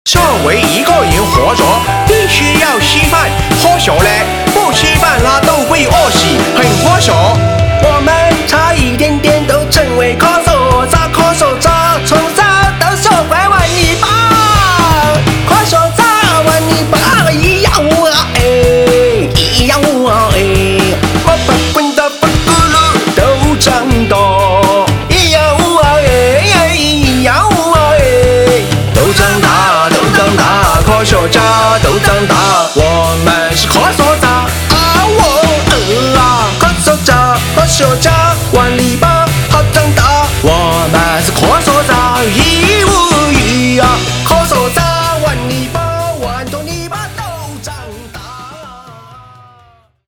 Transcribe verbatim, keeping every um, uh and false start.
作为一个人活着，必须要吃饭。喝小嘞，不吃饭那都会饿死，很喝小。我们差一点点都成为歌手，咋歌手咋从小都学会玩泥巴，歌手咋玩泥巴一样啊哎，一样啊哎，我把滚的不咕噜都长大，一样啊哎，一样啊哎，都长大。科学家都长大，我们是科学家啊！我呃啊，科学家，科学家，万里。